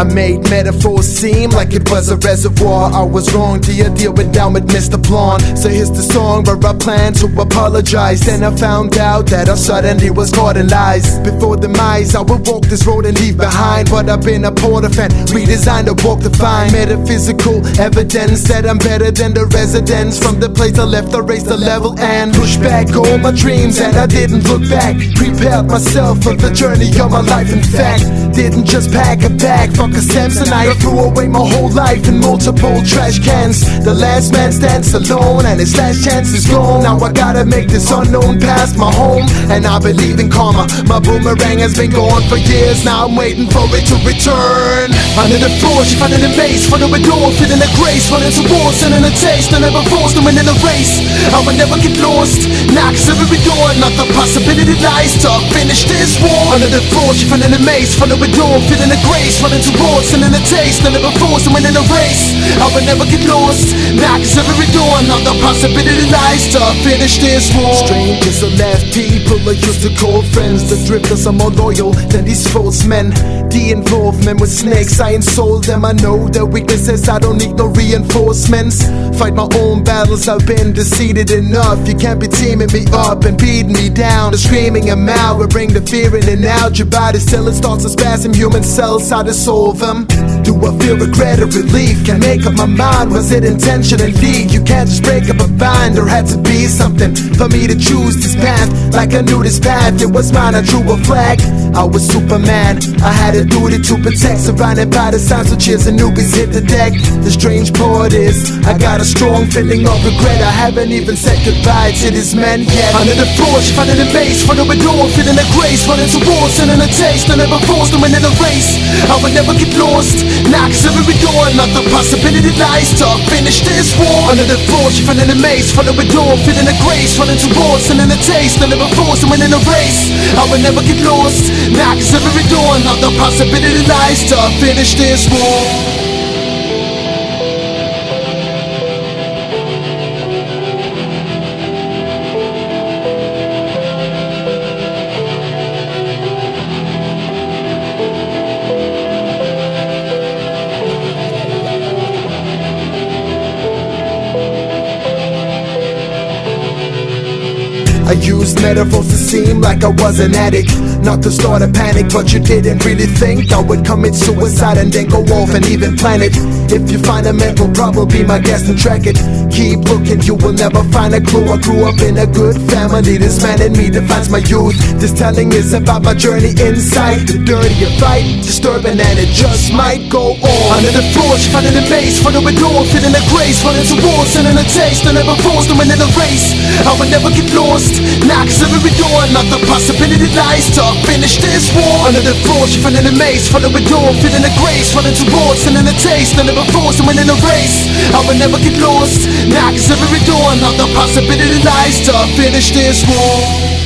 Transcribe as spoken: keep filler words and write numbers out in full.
I made metaphors seem like it was a reservoir. I was wrong to your deal with down with Mister Blonde. So here's the song where I plan to apologize. Then I found out that I suddenly was caught in lies. Before demise, I would walk this road and leave behind. But I've been a Porter fan, redesigned to walk the fine. Metaphysical evidence that I'm better than the residents. From the place I left, I raised the level and pushed back all my dreams, and I didn't look back. Prepared myself for the journey of my life. In fact, didn't just pack a bag, fuck a Samsonite. I threw away my whole life in multiple trash cans. The last man stands alone and his last chance is gone. Now I gotta make this unknown past my home, and I believe in karma. My boomerang has been gone for years, now I'm waiting for it to return. Under the floor, she found in the maze, front of a door, fit in a grace, running towards, and in a taste, I never forced to win in a race. I would never get lost, knocks every door, another possibility lies to finish this war. Under the floor, she found in the maze, front of a door, fit in a grace, running towards, and in a taste, I never forced to win in a race. I would never get lost, knocks every door, another possibility lies to finish this war. Strangers are left, people are used to call friends. The drifters are more loyal than these false men. The involvement with snakes, I insult them. I know their weaknesses, I don't need no reinforcements. Fight my own battles, I've been defeated enough. You can't be teaming me up and beating me down. The screaming and mouth will bring the fear in and out. Your body still it starts to spasm, human cells, how to solve them. Do I feel regret or relief? Can't make up my mind, was it intentionally? You can't just break up a bind, there had to be something for me to choose this path. Like I knew this path, it was mine, I drew a flag. I was Superman, I had a duty to protect. Surrounded by the signs of cheers and newbies hit the deck. The strange part is, I got a strong feeling of regret. I haven't even said goodbye to these men yet. Under the floor, she found in the base, front of a door, feeling a grace, running towards, and in a taste, I never forced to win in a race. I would never get lost, knocks every door, another possibility lies to finish this war. Under the floor, she found in the maze, front of a door, feeling a grace, running towards, and in a taste, I never forced to win in a race. I would never get lost, knocks every door, another possibility lies to finish this war. I used metaphors to seem like I was an addict, not to start a panic, but you didn't really think I would commit suicide and then go off and even plan it. If you find a mental problem, be my guest and track it. Keep looking, you will never find a clue. I grew up in a good family, this man in me defines my youth. This telling is about my journey inside. The dirtier fight, disturbing and it just might go on. Under the floor, she found in the base, front of a door, fit in a grace, running towards, and in a taste, I never forced to win in a race. I would never get lost, knocks every door, another possibility lies to finish this war. Under the floor, she found in the maze, front of a door, fit in a grace, running towards, and in a taste, I never forced to win in a race. I would never get lost, knocks every door, another possibility lies to finish this war.